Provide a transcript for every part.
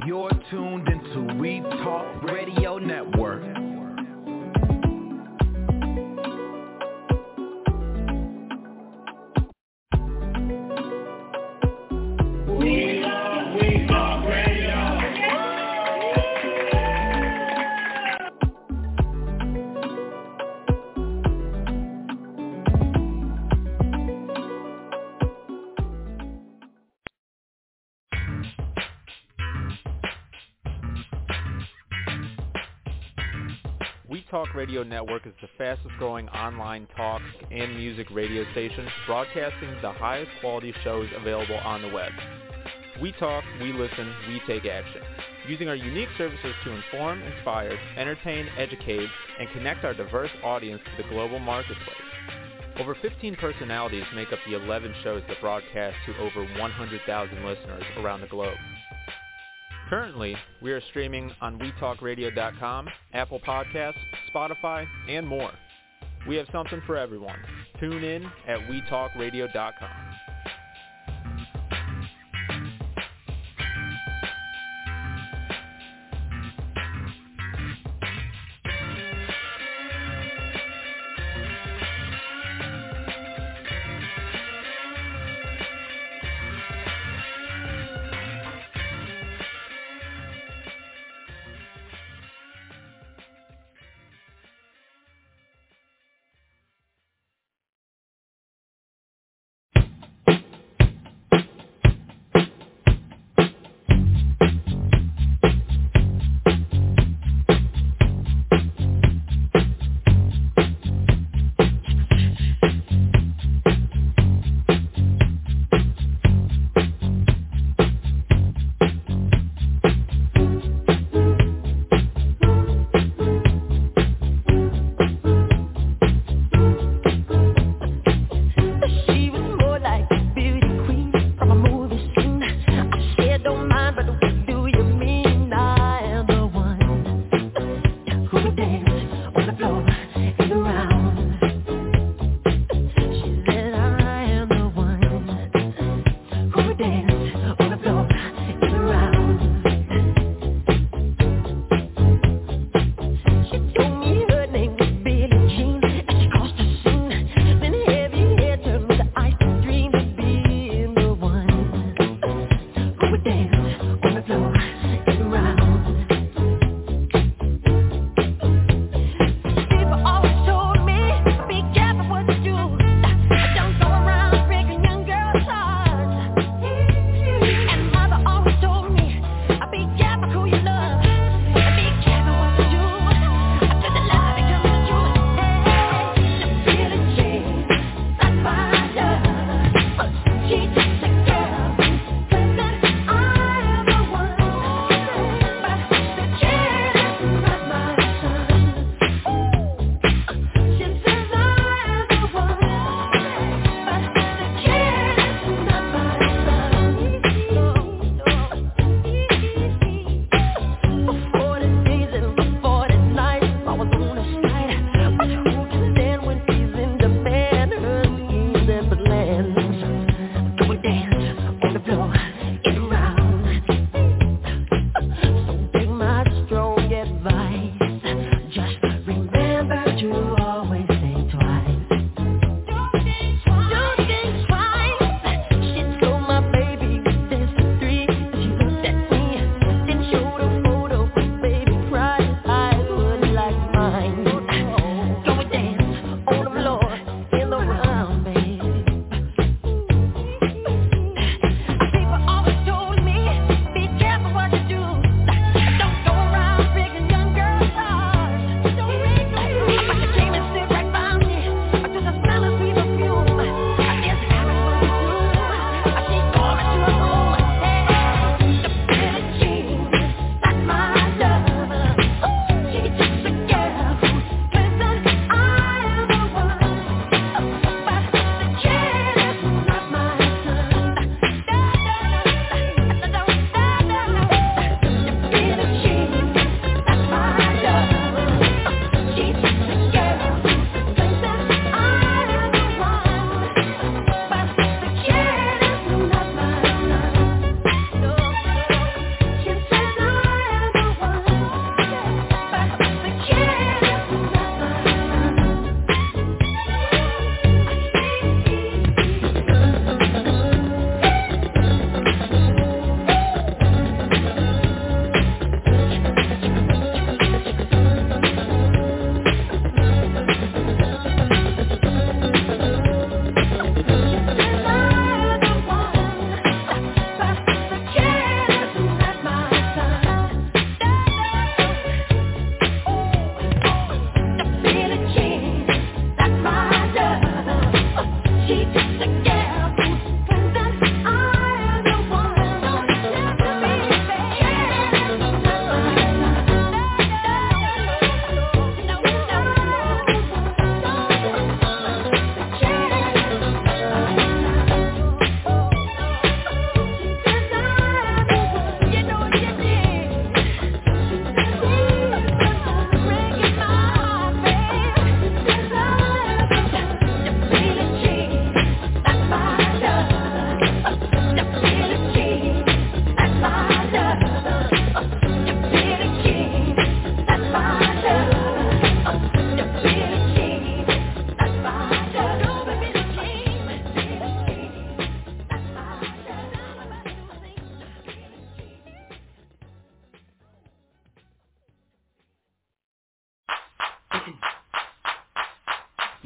You're tuned into We Talk Radio Network. We Talk Radio Network is the fastest growing online talk and music radio station broadcasting the highest quality shows available on the web. We talk, we listen, we take action. Using our unique services to inform, inspire, entertain, educate, and connect our diverse audience to the global marketplace. Over 15 personalities make up the 11 shows that broadcast to over 100,000 listeners around the globe. Currently, we are streaming on WeTalkRadio.com, Apple Podcasts, Spotify, and more. We have something for everyone. Tune in at WeTalkRadio.com.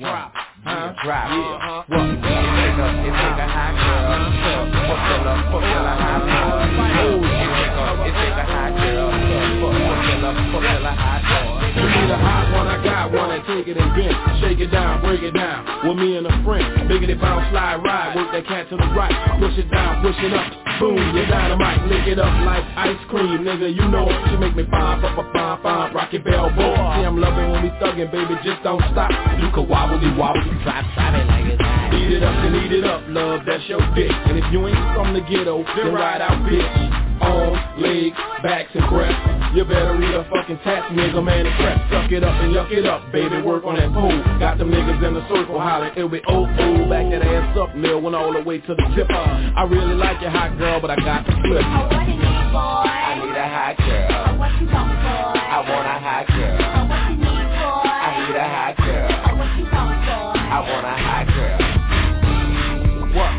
drop. Drop. Yeah. What? It take a hot girl. Fuck till a hot boy. It take a hot girl. Fuck till a hot boy. You need a hot one, I got one, and take it and bend. Shake it down, break it down. With me and a friend. Biggity bounce, slide, ride. Work that cat to the right. Push it down, push it up. Boom, you dynamite. Lick it up like ice cream, nigga. You know it. She make me bomb, rock your bell boy. See, I'm loving when we thuggin', baby. Just don't stop. You can wobble, drop it like it's hot. Eat it up and eat it up, love. That's your dick. And if you ain't from the ghetto, then ride out, bitch. Arms, legs, backs, and breasts. You better read a fucking tax, nigga, man, and crap. Suck it up and yuck it up, baby, work on that pole. Got them niggas in the circle hollering, it'll be oh, back that ass up, mill, went all the way to the tip. I really like your hot girl, but I got to flip. What you need, boy? I need a hot girl. What you want, boy? I want a hot girl. What you need, boy? I need a hot girl. What you want, boy? I want a hot girl. What?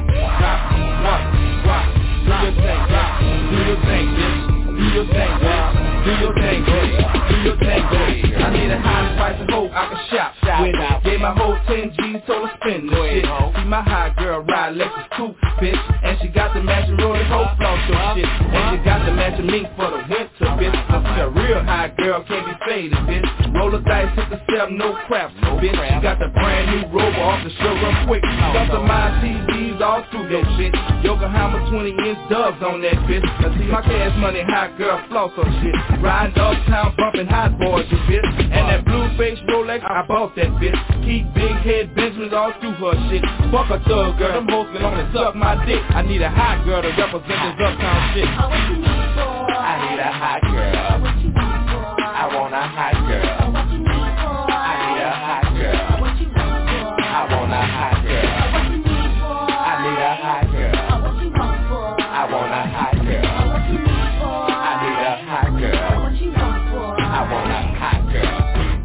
Do your thing, bitch. Do your thing, girl. Do your thing, baby. Do your thing, baby. I need a hot spice and hope I can shop with it. Gave my whole 10 G's, told her spend this shit. See my hot girl ride Lexus coupe, bitch. And she got the matching rolling whole floss your shit. And she got the matching mink for the winter, bitch. I see a real hot girl, can't be faded, bitch. Roll the dice, hit the step, no crap, bitch. She got the brand new Rover off the show run quick. Got the my TVs all through that shit. Yokohama 20-inch dubs on that bitch. Now see my cash money hot girl floss her shit. Riding uptown bumping hot boys, you bitch. And that blue face Rolex, I bought that bitch. Keep big head Benjamins all through her shit. Fuck a thug girl, them hoes can only suck my dick. I need a hot girl to represent this uptown shit. What you need, boy? I need a hot girl. What you want, boy? I want a hot girl. What you need, boy? I need a hot girl. What you want, boy? I want a hot girl. What you need, boy? I need a hot girl. What you want, boy? I want a hot girl. What you need, boy? I need a hot girl. What you want, boy? I want a hot girl.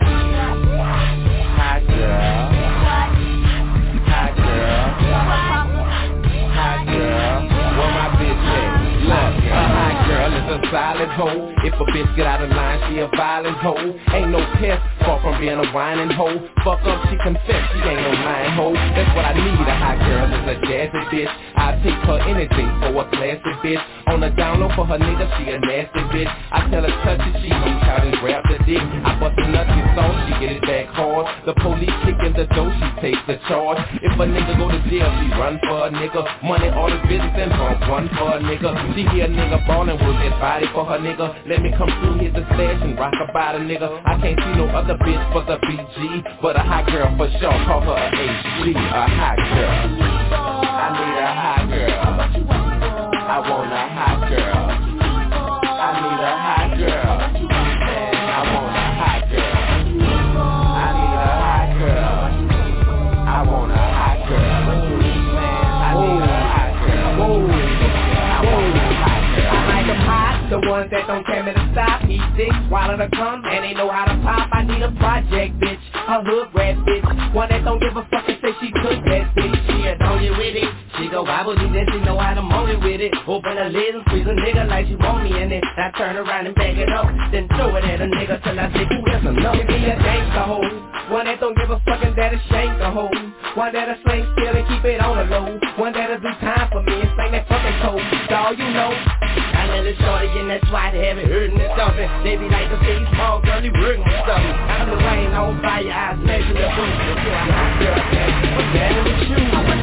Hot girl. Hot girl. Hot girl. Where my bitch at? Look, a hot girl is a solid hoe. If a bitch get out of line, she a violent hoe. Ain't no pest, far from being a whining hoe. Fuck up, she confess, she ain't no lying hoe. That's what I need, a hot girl is a jazzy bitch. I'll take her anything for a classy bitch. On the down low for her nigga, she a nasty bitch. I tell her touch it, she reach out and grab the dick. I bust a nut, get on, she get it back hard. The police kick in the door, she takes the charge. If a nigga go to jail, she run for a nigga. Money, all the business and bump one for a nigga. She hear a nigga ballin', work that body for her nigga. Let me come through, hit the stash and rock about a nigga. I can't see no other bitch but the BG. But a hot girl for sure, call her a HG. A hot girl. I need a hot girl. I want a hot girl. I need a hot girl. I want a hot girl. I need a hot girl. I want a hot girl. I need a hot girl. I want a hot girl. I like them hot, the ones that don't tell me to stop. Eat dick, swallow the gum, and they know how to pop. I need a project bitch, a hood rat bitch, one that don't give a fuck and say she cook that bitch. She a don't you with it. She go wobble, do that, she know how to moan it with it. Open her lid and squeeze a nigga like she want me in it. I turn around and back it up, then throw it at a nigga till I say, ooh, that's enough. Give me a gangsta hoe, one that don't give a fuck and that'll shank the hoe. One that'll sling still and keep it on the low. One that'll do time for me and sing that fucking code. Dawg, you know, I let it shorty and that's why they haven't heard me stuffing. They be like, okay, small girl, you working with stuffing. I'm the rain on fire, I smash you the boot. You're a hot girl, what's that in the shoes?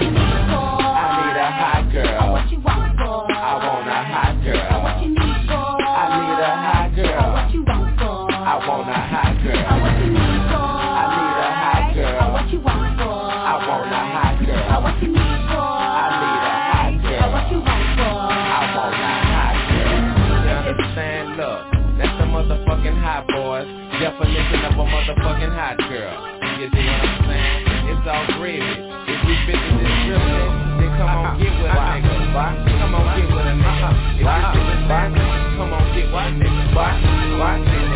Hot girl. What you want, boy? I want a hot girl. What you need, boy? I need a hot girl. What you want, boy? I want a hot girl. What you need, boy? I need a hot girl. What you want, boy? I want a hot girl. What you need, boy? I need a hot girl. What you want, boy? I want a hot girl. You understand? Look, that's the motherfucking hot boys. Definition of a motherfucking hot girl. You dig what I'm saying? It's all gravy. If you bitches is dripping, then come on get with a nigga. Come on get with a nigga. If you bitches banging, come on get with a nigga. Watch it.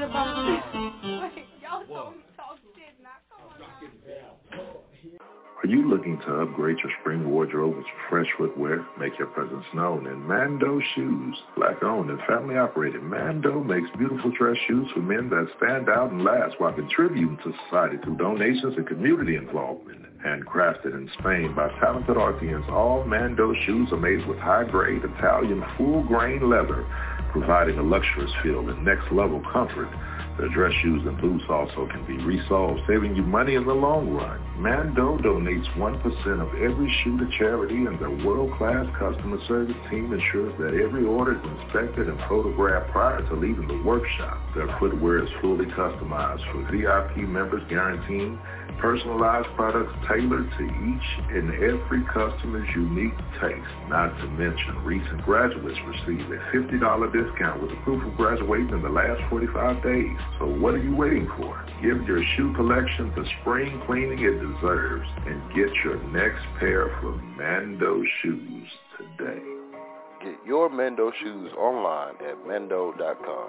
Are you looking to upgrade your spring wardrobe with fresh footwear? Make your presence known in Mando Shoes. Black-owned and family-operated, Mando makes beautiful dress shoes for men that stand out and last while contributing to society through donations and community involvement. Handcrafted in Spain by talented artisans, all Mando shoes are made with high-grade Italian full-grain leather, providing a luxurious feel and next-level comfort. The dress shoes and boots also can be resold, saving you money in the long run. Mando donates 1% of every shoe to charity, and their world-class customer service team ensures that every order is inspected and photographed prior to leaving the workshop. Their footwear is fully customized for VIP members, guaranteeing personalized products tailored to each and every customer's unique taste. Not to mention, recent graduates receive a $50 discount with the proof of graduating in the last 45 days. So what are you waiting for? Give your shoe collection the spring cleaning it deserves and get your next pair from Mando Shoes today. Get your Mando shoes online at mando.com.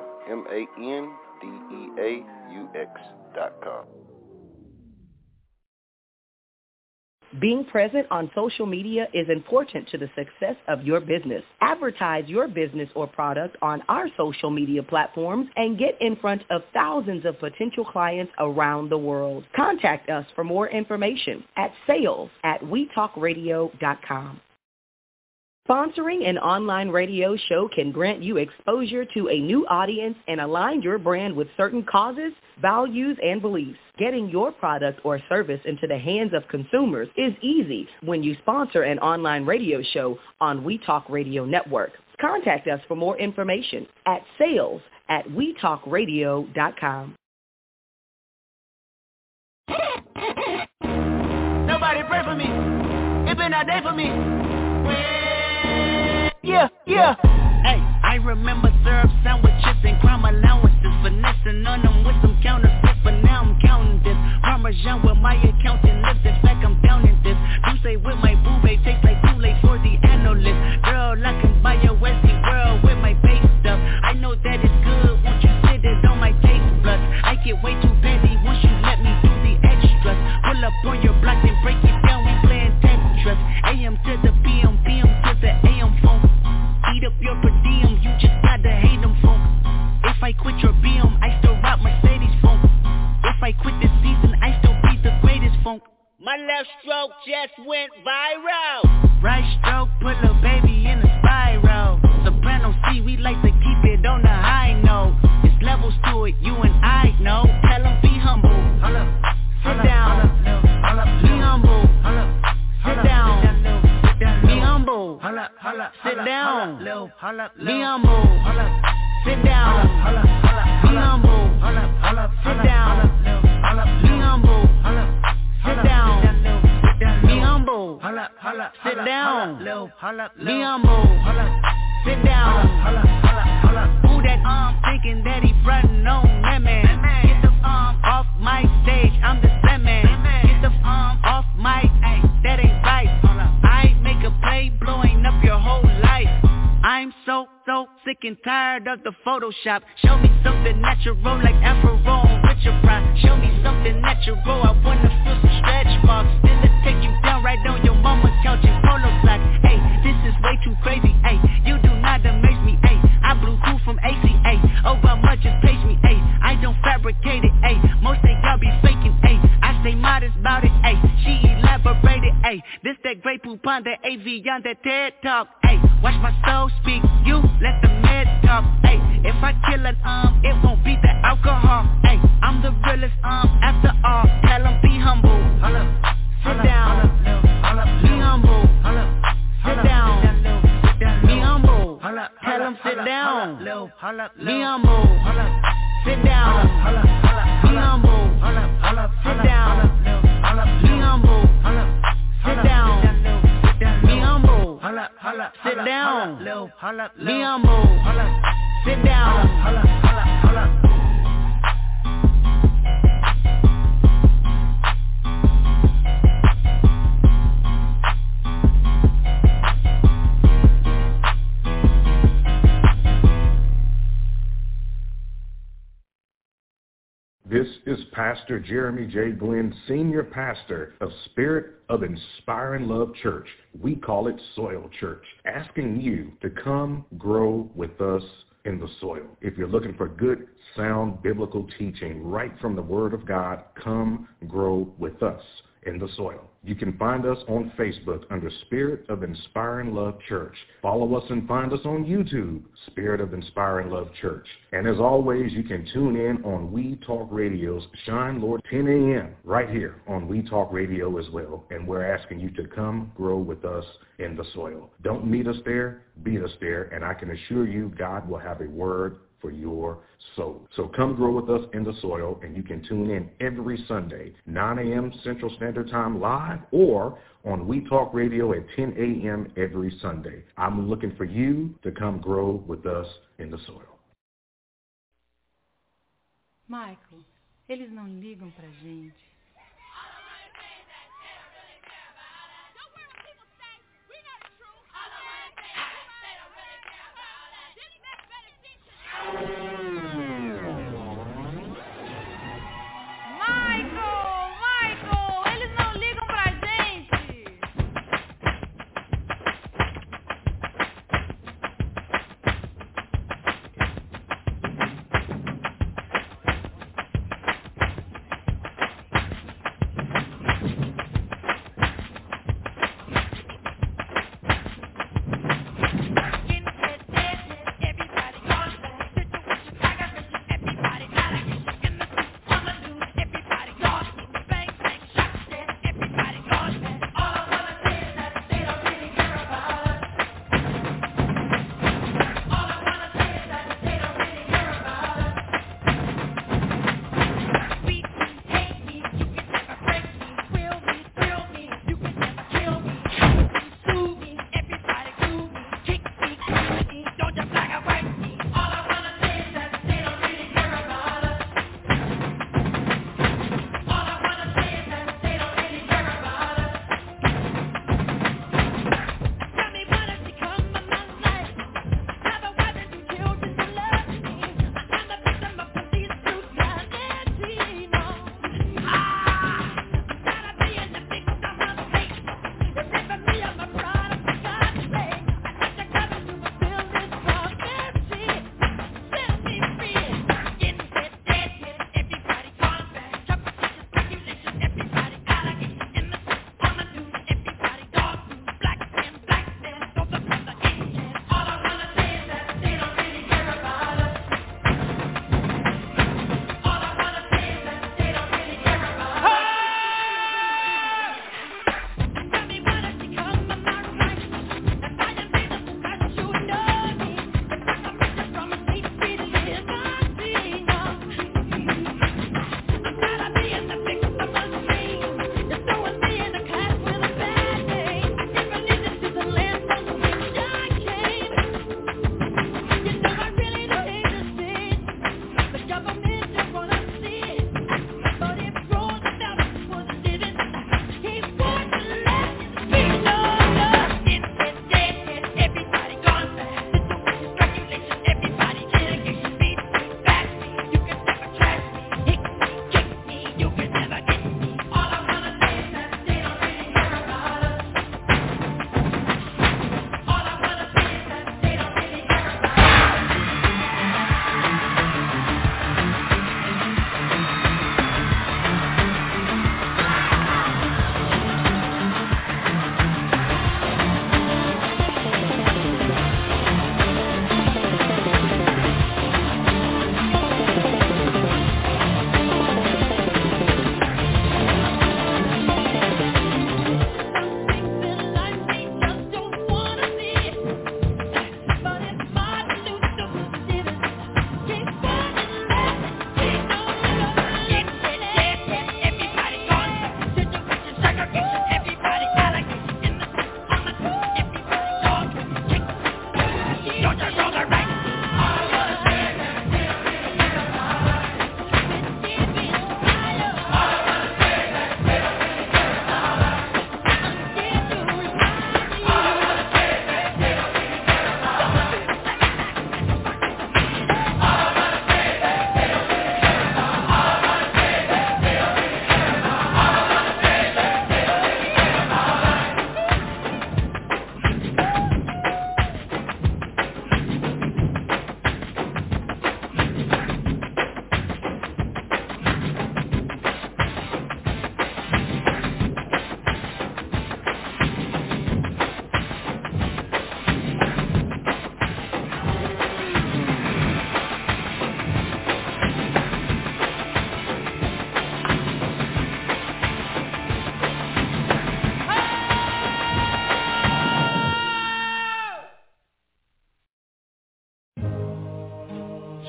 ManDeaux.com. Being present on social media is important to the success of your business. Advertise your business or product on our social media platforms and get in front of thousands of potential clients around the world. Contact us for more information at sales@wetalkradio.com. Sponsoring an online radio show can grant you exposure to a new audience and align your brand with certain causes, values, and beliefs. Getting your product or service into the hands of consumers is easy when you sponsor an online radio show on We Talk Radio Network. Contact us for more information at sales@wetalkradio.com. Nobody pray for me. It been a day for me. Yeah. Hey, I remember syrup sandwiches and crime allowances, finessing on them with some counterfeits, but now I'm counting this. Parmesan with my accountant lips, in fact I'm down in this. You say with my boo babe, tastes like too late for the analyst. Girl, I can buy your Westie world with my base stuff. I know that it's good, won't you sit it on my taste buds? I get way too busy once you let me do the extras. Pull up on your block and break it down, we playing Tetris. AM to the PM, PM to the AM phone. Eat up your per diem, you just gotta hate them funk. If I quit your BM, I still rock Mercedes funk. If I quit this season, I still be the greatest funk. My left stroke just went viral. Right stroke put a baby in a spiral. Soprano C, we like to keep it on the high note. It's levels to it, you and I know. Tell them be humble. Sit down. Be humble. Sit down. Be humble. Sit down. Be humble. Sit down. Be humble. Sit down. Be humble. Sit down. Be humble. Sit down. Be humble. Sit down. Who that thinking that he frontin' on that man? Get the off my stage, I'm the slam man. Get the off my, that ain't right. I make a play blowing up your whole life. I'm so sick and tired of the Photoshop. Show me something natural like Afro on Richard Pryor. Show me something natural, I wanna feel some stretch marks. Then let's take you down right on your mama's couch in polo socks. Hey, this is way too crazy, hey. You do not amaze me, hey. I blew through from ACA. Oh, how much it pays me, hey. I don't fabricate it, hey. Most of y'all be faking, hey. I stay modest about it, hey. She elaborated, hey. This that great poupon, that AV on that TED Talk, hey. Watch my soul speak, you let the med talk, hey. If I kill an it won't be the alcohol, hey. I'm the realest after all. Tell them be humble. Sit down. Be humble. Sit down. Be humble. Tell them sit down. Be humble. Sit down. Be humble. Sit down. Be humble. Sit down. Be humble. Sit down. Be humble. Sit down. This is Pastor Jeremy J. Glenn, Senior Pastor of Spirit of Inspiring Love Church. We call it Soil Church, asking you to come grow with us in the soil. If you're looking for good, sound biblical teaching right from the Word of God, come grow with us in the soil. You can find us on Facebook under Spirit of Inspiring Love Church. Follow us and find us on YouTube, Spirit of Inspiring Love Church. And as always, you can tune in on We Talk Radio's Shine Lord 10 a.m. right here on We Talk Radio as well. And we're asking you to come grow with us in the soil. Don't meet us there, beat us there, and I can assure you God will have a word for your soul. So come grow with us in the soil, and you can tune in every Sunday, 9 a.m. Central Standard Time live, or on We Talk Radio at 10 a.m. every Sunday. I'm looking for you to come grow with us in the soil. Michael, eles não ligam pra gente.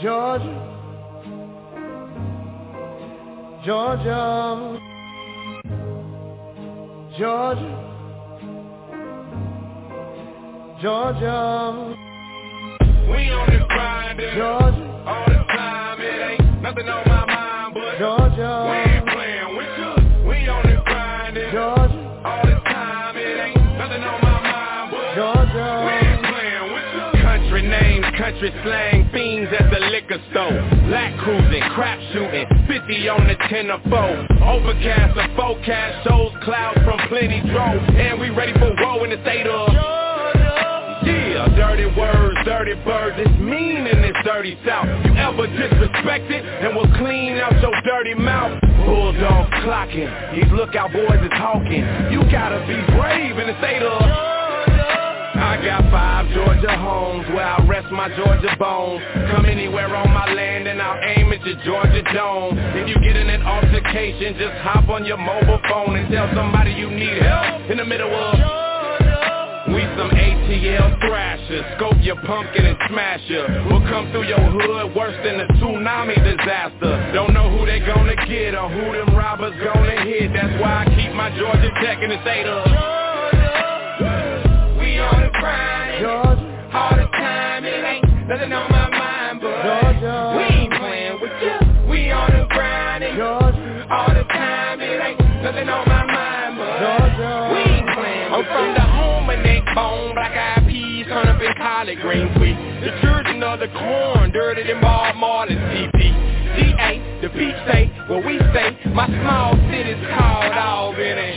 Georgia, Georgia, Georgia, Georgia. We on this grind, Georgia, all the time. It ain't nothing on my mind, but Georgia, we ain't playing with you. We on this grind, Georgia, all the time. It ain't nothing on my mind, but Georgia. we ain't playing with you. Country names, country slang, fiends at the liquor store. Black cruising, crap shooting, 50 on the 10 or 4. Overcast or forecast shows clouds from plenty drove. And we ready for war in the state of yeah, dirty words, dirty birds, it's mean in this dirty south. You ever disrespected and will clean out your dirty mouth? Bulldogs clocking, these lookout boys are talking. You gotta be brave in the state of I got 5 Georgia homes where I rest my Georgia bones. Come anywhere on my land and I'll aim at your Georgia dome. If you get in an altercation, just hop on your mobile phone and tell somebody you need help in the middle of we some ATL thrashers, scope your pumpkin and smash ya. We'll come through your hood worse than a tsunami disaster. Don't know who they gonna get or who them robbers gonna hit. That's why I keep my Georgia Tech in the state of we on the grind, Georgia, all the time. It ain't nothing on my mind, but Georgia, we ain't playing with you. We on the grind, Georgia, all the time. It ain't nothing on my mind, but Georgia, we ain't playing with you. I'm from the home of neck bone, black-eyed peas, turn up in collard green sweet. The children of the corn, dirty than Bob Marley's CP. DA, the beach state, where we stay. My small city's called Albany.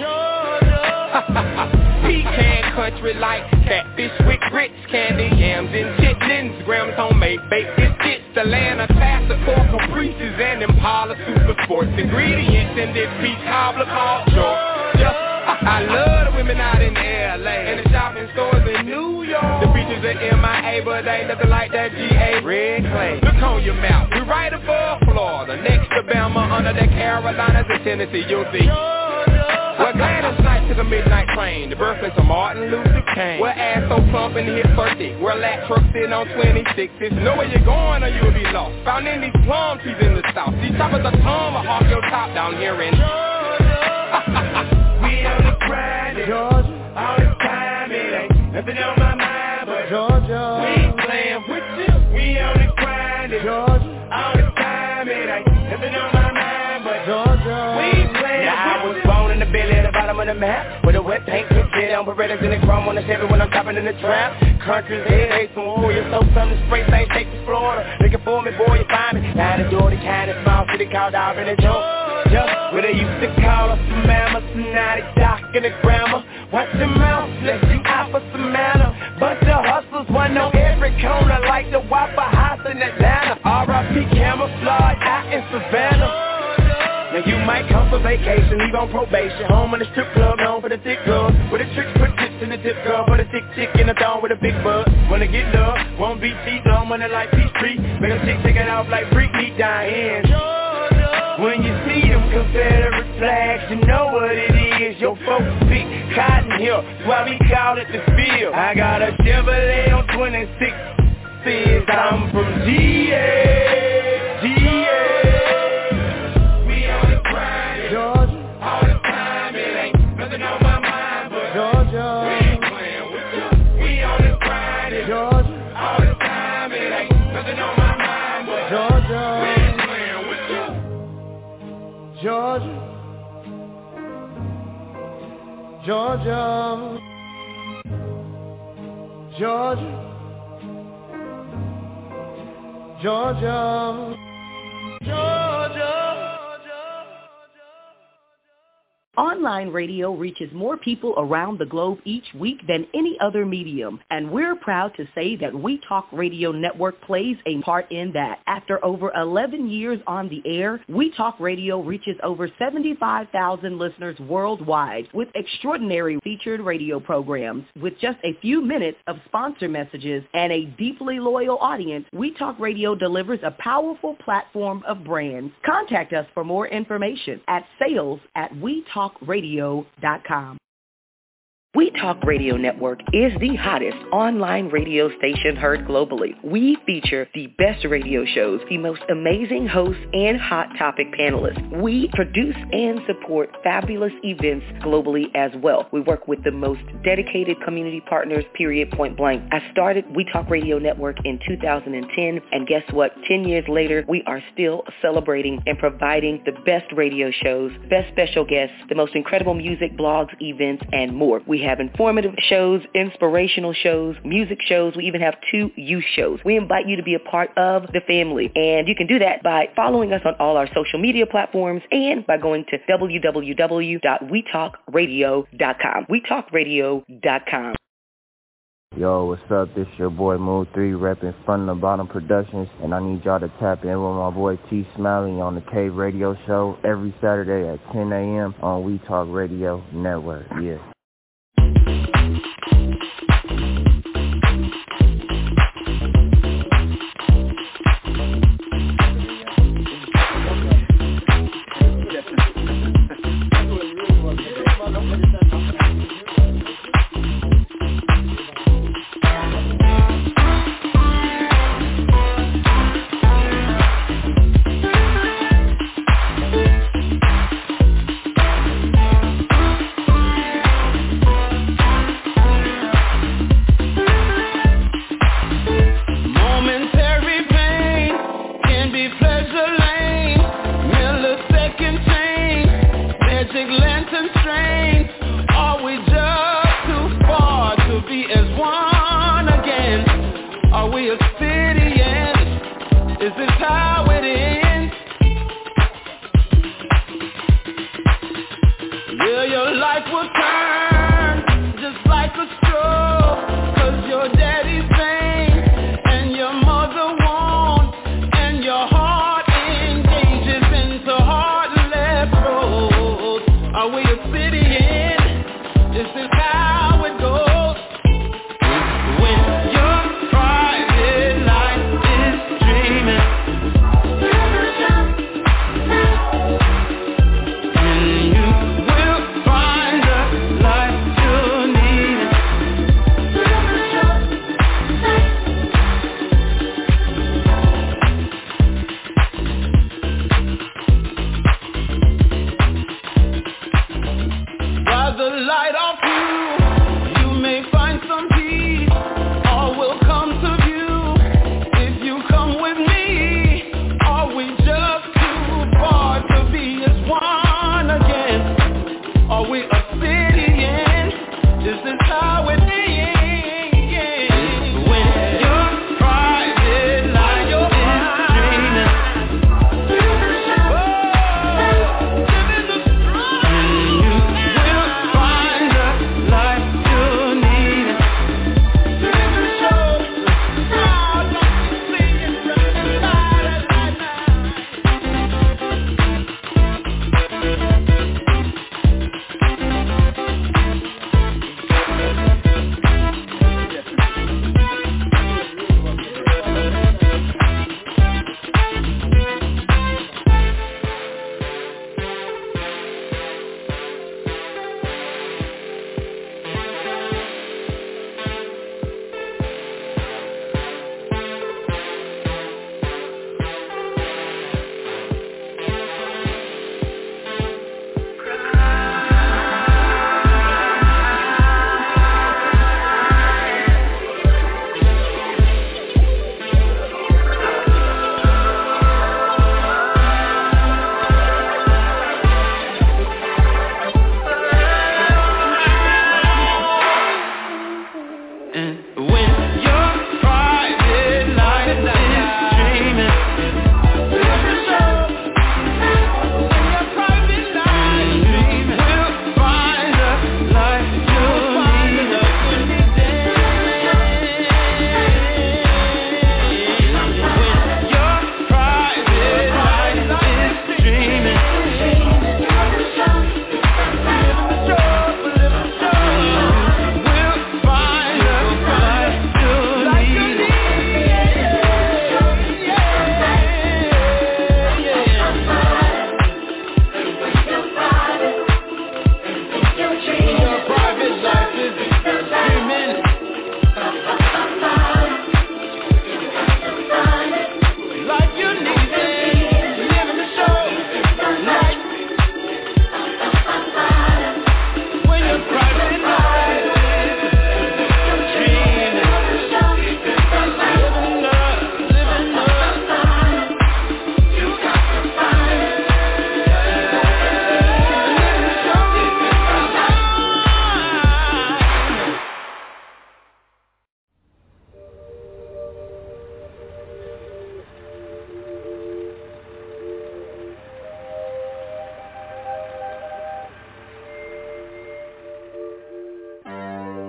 Pecan country like catfish with grits, candy yams and chitlins, grams homemade baked biscuits, the land of classical caprices and Impala super sports ingredients in this peach cobbler called Georgia. I love the women out in LA and the shopping stores in New York. The beaches are MIA, but they ain't nothing like that GA red clay. Look on your map, we right above Florida, next to Bama, under the Carolinas and Tennessee, you'll see. Well, Gladys Knight took a midnight train, the birthplace of Martin Luther King. Where ass so plump and hip for thick, where lat trucks sitting on 26s. Know where you're going or you'll be lost. Found in these plum trees in the south. These choppers are tomahawk your top down here in we on the grind, Georgia, all the time. It ain't nothing on my mind, but Georgia, we ain't playing with you. We on the grind, Georgia, all the time. It ain't nothing on my mind, but Georgia. we ain't playing with you. I was born in the belly at the bottom of the map, with a wet paint put shit on Berettas and the chrome on the Chevy when I'm chopping in the trap. Country's head, hate some warriors, so some to spray things, take to Florida. Looking for me, boy, you find me. Down the door, the kind of small city called Albany, Georgia, where they used to call us some mammoths, now they dock in the grammar. Watch your mouth, let you out for some manner. Bunch of hustlers, one on every corner, like the Waffle House in Atlanta. R.I.P. camouflage out in Savannah. Now you might come for vacation, leave on probation. Home in the strip club, known for the thick girls. With the tricks, put tips in the tip girl. For the thick chick in the thong with a big butt. Wanna get love, won't be cheap, long money like Peachtree. Make them chick take it off like freak meat dying. When you see them Confederate flags, you know what it is. Your folks pick cotton here, that's why we call it the field. I got a Chevrolet on 26, says I'm from GA, GA. Georgia, All the time, it ain't nothing on my mind, but Georgia, we ain't playing with you. We on the grind, Georgia, all the time, it ain't nothing on my mind, but Georgia, we ain't playing with you. Georgia, Georgia, Georgia, Georgia, Georgia. Online radio reaches more people around the globe each week than any other medium, and we're proud to say that We Talk Radio Network plays a part in that. After over 11 years on the air, We Talk Radio reaches over 75,000 listeners worldwide with extraordinary featured radio programs. With just a few minutes of sponsor messages and a deeply loyal audience, We Talk Radio delivers a powerful platform of brands. Contact us for more information at sales@wetalkradio.com. We Talk Radio Network is the hottest online radio station heard globally. We feature the best radio shows, the most amazing hosts, and hot topic panelists. We produce and support fabulous events globally as well. We work with the most dedicated community partners, period, point blank. I started We Talk Radio Network in 2010, and guess what? 10 years later, we are still celebrating and providing the best radio shows, best special guests, the most incredible music, blogs, events, and more. We have informative shows, inspirational shows, music shows. We even have 2 youth shows. We invite you to be a part of the family, and you can do that by following us on all our social media platforms and by going to www.wetalkradio.com. wetalkradio.com. Yo, what's up? This your boy Mood 3 repping Front and Bottom Productions, and I need y'all to tap in with my boy T Smiley on the Cave Radio Show every Saturday at 10 a.m. on We Talk Radio Network. Yeah.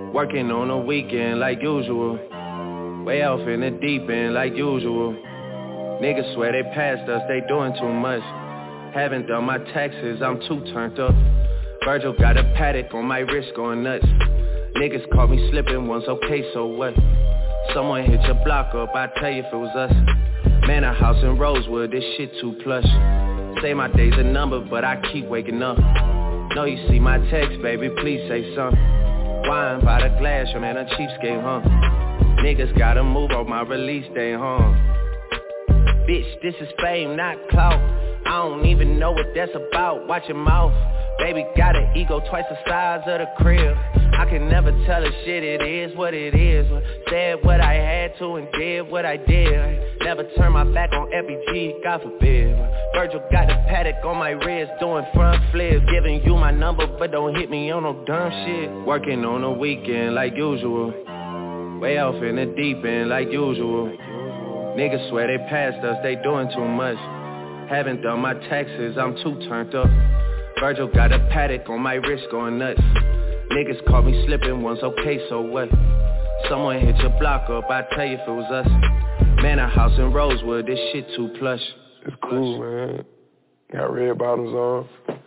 Working on the weekend like usual. Way off in the deep end like usual. Niggas swear they passed us, they doing too much. Haven't done my taxes, I'm too turned up. Virgil got a paddock on my wrist going nuts. Niggas caught me slipping once, okay, so what? Someone hit your block up, I tell you if it was us. Man, a house in Rosewood, this shit too plush. Say my day's a number, but I keep waking up. Know you see my text, baby, please say something. Wine by the glass, your man a cheapskate, huh? Niggas gotta move on my release day, huh? Bitch, this is fame, not clout. I don't even know what that's about, watch your mouth. Baby got an ego twice the size of the crib. I can never tell a shit, it is what it is. Said what I had to and did what I did. Never turn my back on FBG, God forbid. Virgil got the paddock on my wrist, doing front flips. Giving you my number, but don't hit me on no dumb shit. Working on the weekend like usual. Way off in the deep end like usual. Niggas swear they passed us, they doing too much. Haven't done my taxes, I'm too turned up. Virgil got a paddock on my wrist going nuts. Niggas caught me slipping once, okay, so what? Someone hit your block up, I tell you if it was us. Man, a house in Rosewood, this shit too plush. It's cool, man. Got red bottoms on.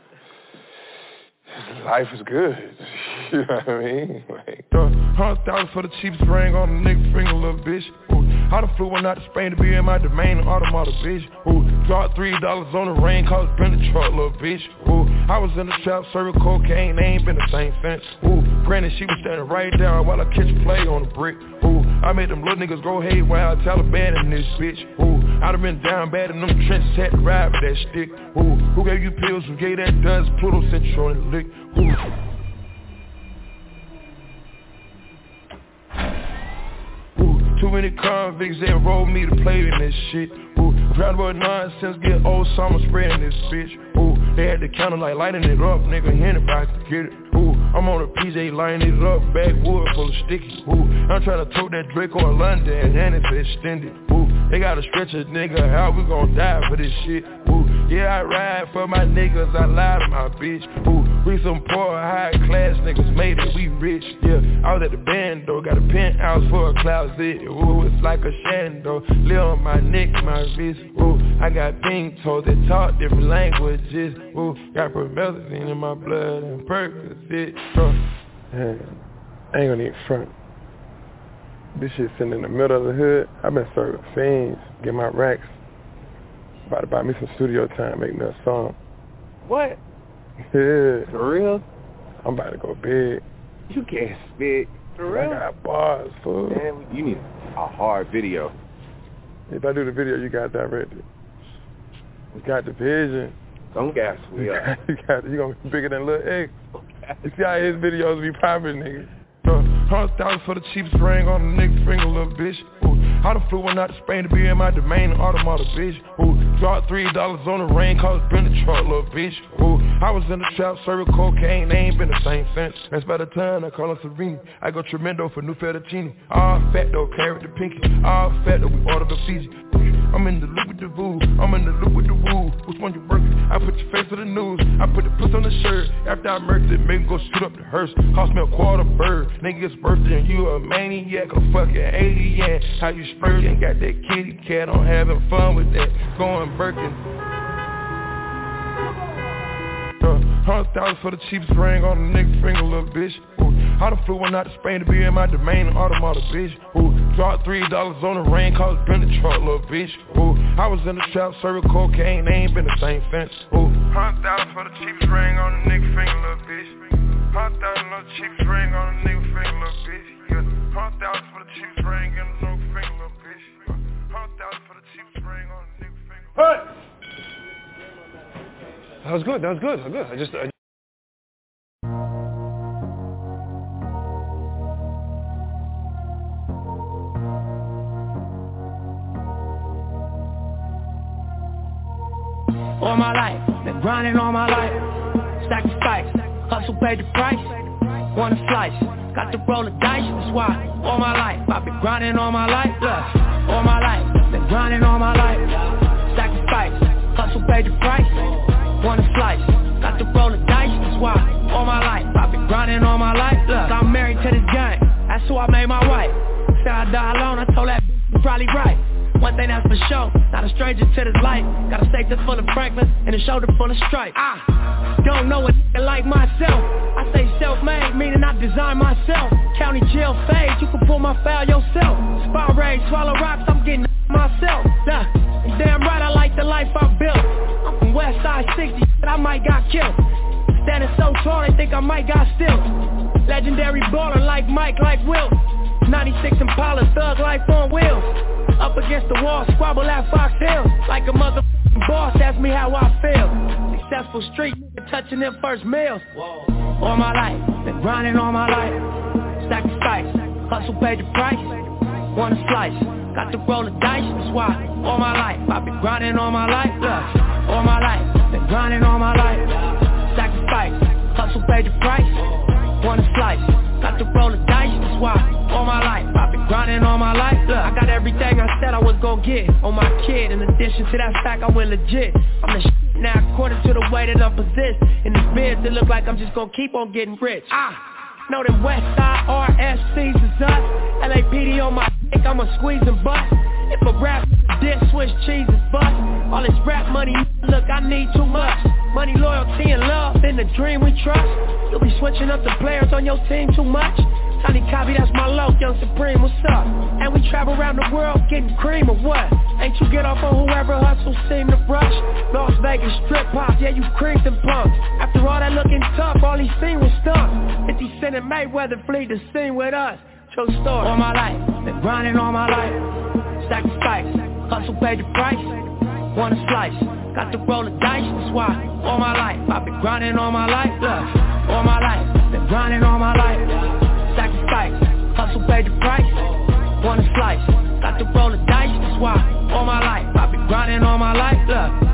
Life is good. You know what I mean? Like, $100,000 for the cheapest ring on a nigga finger, little bitch. Ooh, I done flew one out to Spain to be in my domain, automata, bitch. Ooh, dropped $3 on the rain, cause it's been the truck, little bitch. Ooh, I was in the trap, serving cocaine, they ain't been the same since. Ooh, granted, she was standing right there while I catch a play on the brick. Ooh, I made them little niggas go haywire, Taliban in this bitch. Ooh, I done been down bad in them trenches, had to ride with that stick. Ooh, who gave you pills, who gave that dust, Pluto sent you on the lick. Ooh. Too many convicts that enrolled me to play in this shit. Ooh, round about nonsense, get old summer spreading this bitch. Ooh, they had the counter like lighting it up, nigga, anybody could get it. Ooh, I'm on a PJ lining it up, backwood full of sticky. Ooh, I'm trying to tote that Draco in London and it's extended. Ooh, they gotta stretch a nigga out, we gon' die for this shit. Ooh, yeah, I ride for my niggas, I lie to my bitch. Ooh, we some poor, high class niggas made it, we rich. Yeah, I was at the band though, got a penthouse for a closet. Ooh, it's like a shando, live on my neck, my wrist. Ooh, I got pink toes that talk different languages. Ooh, got promethazine in my blood and Percocet. Man, I ain't gonna need front. This shit sitting in the middle of the hood. I've been serving fiends, get my racks. About to buy me some studio time, make me a song. What? Yeah. For real? I'm about to go big. You can't spit. For real? I got bars, fool. Man, you need a hard video. If I do the video, you got directed. You got the vision. Don't gas me up. You gonna be bigger than Lil X. You see how his videos be popping, nigga. $100,000 for the cheapest ring on a nigga finger, little bitch. Ooh, I done flew one out to Spain to be in my domain, automata, bitch. Ooh, dropped $3 on the rain, cause it's been the truck, little bitch. Ooh, I was in the trap, serving cocaine, they ain't been the same since. That's by the time I call her Serene. I go tremendo for new fettuccine. All fat though, carrot the pinky. All fat though, we ordered the Fiji. I'm in the loop with the voo, I'm in the loop with the woo. Which one you working? I put your face to the news, I put the puss on the shirt. After I murked it, make him go shoot up the hearse. Cost me a quarter bird, nigga's birthday and you a maniac, a fucking alien. How you spurting, got that kitty cat, I'm having fun with that, going Birkin. $100,000 for the cheapest ring on a nigga finger, little bitch. Ooh, I done flew one out to Spain to be in my domain, automata, bitch. Ooh, dropped $3 on the rain, cause it's been the truck, little bitch. Ooh, I was in the trap, serving cocaine, they ain't been the same since. Ooh, $100,000 for the cheapest ring on a nigga finger, little bitch. $100,000 on the cheapest ring on a nigga finger, little bitch. Yeah, $100,000 for the cheapest ring on a nigga finger, little bitch. $100,000 for the cheapest ring on a nigga finger. Hey! That was good. I just all my life, been grinding all my life. Sacrifice, hustle paid the price. Want a slice, got to roll the dice. That's why all my life, I've been grinding all my life. Look, all my life, been grinding all my life. Sacrifice, hustle paid the price. Want a slice, got to roll the dice. That's why all my life, I've been grinding all my life. Look, I'm married to this game. die alone, I told that you're probably right. One thing that's for sure, not a stranger to this life. Got a status full of Franklin and a shoulder full of stripe. I don't know a nigga like myself. I say self-made, meaning I design myself. County jail fade, you can pull my foul yourself. Spot raid, swallow rocks, I'm getting myself. Nah, damn right I like the life I built. I'm from West Side 60, but I might got killed. Standing so tall, they think I might got still. Legendary baller like Mike, like Will. 96 Impala, thug life on wheels. Up against the wall, squabble at Fox Hill. Like a motherfucking boss, ask me how I feel. Successful street, touching them first meals. All my life, been grinding all my life. Sacrifice, hustle paid the price. Want a slice, got to roll the dice. That's why all my life, I've been grinding all my life. Look, all my life, been grinding all my life. Sacrifice, hustle paid the price. Want a slice, got to roll the dice. That's why all my life, I've been grinding all my life. Look, I got everything I said I was gonna get on my kid. In addition to that fact, I went legit. I'm the shit now according to the way that I'm positioned. In this biz, it look like I'm just gonna keep on getting rich. Know them West Side RSCs is us. LAPD on my dick, I'ma squeeze and bust. If a rap diss, Swiss cheese is bust. All this rap money, look, I need too much. Money, loyalty, and love, in the dream we trust. You'll be switching up the players on your team too much. Tiny copy, that's my low, Young Supreme, what's up? And we travel around the world getting cream or what? Ain't you get off on whoever hustles seem to rush? Las Vegas strip pop, yeah, you creamed and punked. After all that looking tough, all he seen was stunk. 50 Cent and Mayweather flee the scene with us. True story. All my life, been grinding all my life. Sacrifice, hustle paid the price. Want a slice, got to roll the dice. That's why all my life, I've been grinding all my life. Look, all my life, been grinding all my life. Sacrifice, hustle paid the price. Want a slice, got to roll the dice. That's why all my life, I've been grinding all my life. Look.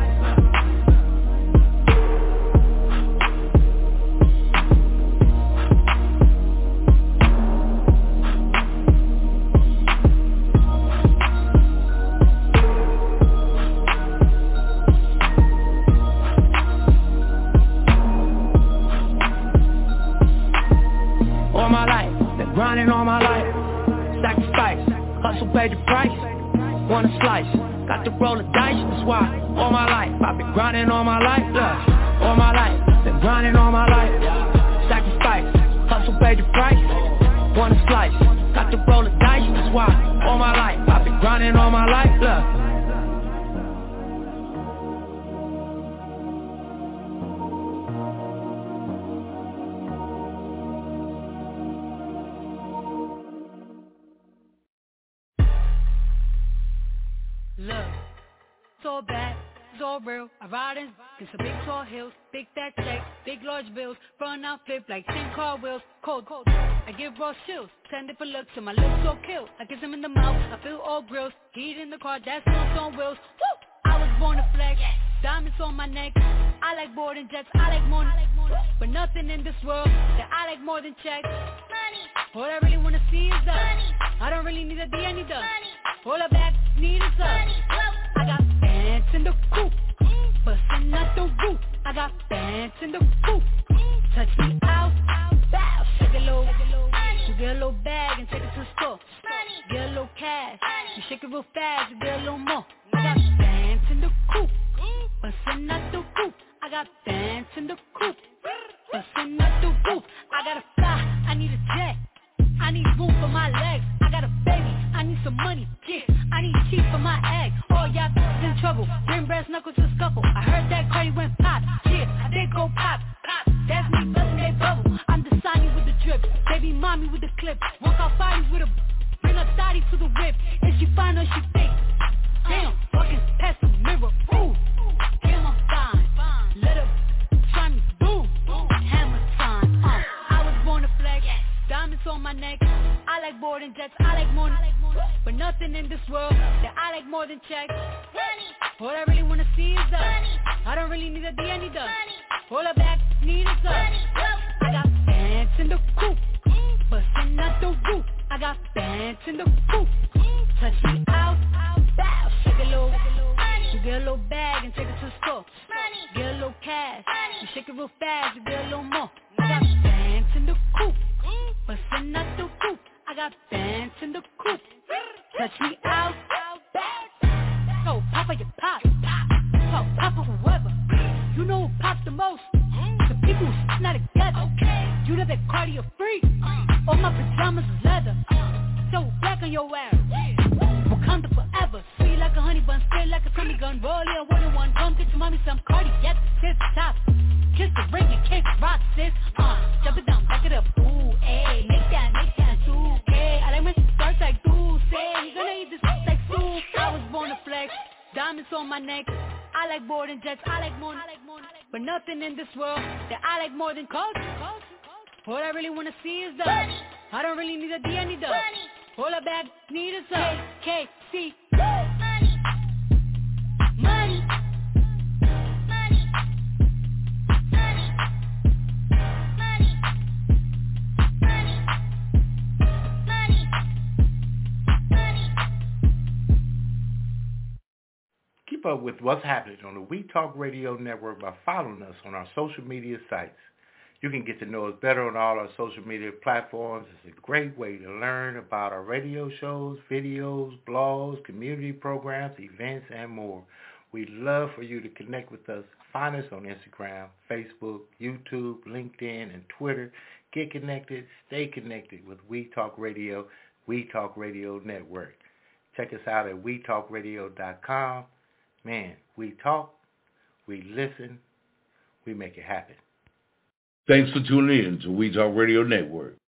Grinding all my life, sacrifice, hustle paid the price. Want a slice, got to roll the dice. That's why all my life, I've been grinding all my life. Look, all my life, been grinding all my life. Sacrifice, hustle paid the price. Want a slice, got to roll the dice. That's why all my life, I've been grinding all my life. Look. It's all bad, it's all real. I ride in some big tall hills, big fat checks, big large bills, front out flip like 10 car wheels. Cold, I give raw chills, 10 different looks and my lips so kill. I kiss him in the mouth, I feel all grills, heat in the car, that's on wheels. Woo! I was born to flex, diamonds on my neck. I like boarding jets, I like more, but nothing in this world that I like more than checks. Money. All I really wanna see is us. I don't really need a D, I need the all I back need is us. I got bands in the coop, bustin' out the roof. I got bands in the coop, touch me out, bow, shake it low. You get a little bag and take it to the store. Get a little cash, you shake it real fast, you get a little more. I got bands in the coop, bustin' out the roof. I got bands in the coop, bustin' out the roof. I gotta fly, I need a jet. I need room for my legs. I got a baby, I need some money. Yeah, I need teeth for my egg. All y'all in trouble. Bring brass knuckles to scuffle. I heard that Cardi went pop. Yeah, I did go pop. That's me bustin' they bubble. I'm the Sonny with the drip. Baby mommy with the clip. Work out bodies with a bring a thotty to the whip. If she fine or she fake. Damn, fucking past the mirror. Ooh, damn I'm fine. Let her try me. Boom, hammer time. I was born to flex. Diamonds on my neck, I like boarding jets, I like more, but nothing in this world that I like more than checks. All I really wanna see is us. I don't really need a D, I need the all I back need is us. I got bands in the coop, bustin' out the roof. I got bands in the coop, touch me out, bow, shake it low. You get a little bag and take it to the store. Get a little cash, you shake it real fast, you get a little more. I got bands in the coop, bustin' out the roof. I got bands in the coop, touch me out. So Papa, you pop. So Papa, whoever. You know who pops the most? The people who's not together. You know that cardio free. All my pajamas is leather. So black on your ass. Wakanda forever. Sweet like a honey bun, straight like a Tommy gun. Roll in 1-on-1. Come get your mommy some cardiac. Sis, top. Kiss the ring and kick rock, sis. Jump it down, back it up. Ooh, ayy. Make that too. Hey, I like when she starts like do. Say, you gonna eat this like soup. I was born to flex. Diamonds on my neck. I like boarding jets. I like more. But nothing in this world that I like more than culture. All I really wanna see is the money. I don't really need a D, I need the money. All I bag need is a KC. Money. Money. Money. Money. Money. Money. Money. Money. Keep up with what's happening on the We Talk Radio Network by following us on our social media sites. You can get to know us better on all our social media platforms. It's a great way to learn about our radio shows, videos, blogs, community programs, events, and more. We'd love for you to connect with us. Find us on Instagram, Facebook, YouTube, LinkedIn, and Twitter. Get connected, stay connected with We Talk Radio, We Talk Radio Network. Check us out at wetalkradio.com. Man, we talk, we listen, we make it happen. Thanks for tuning in to We Talk Radio Network.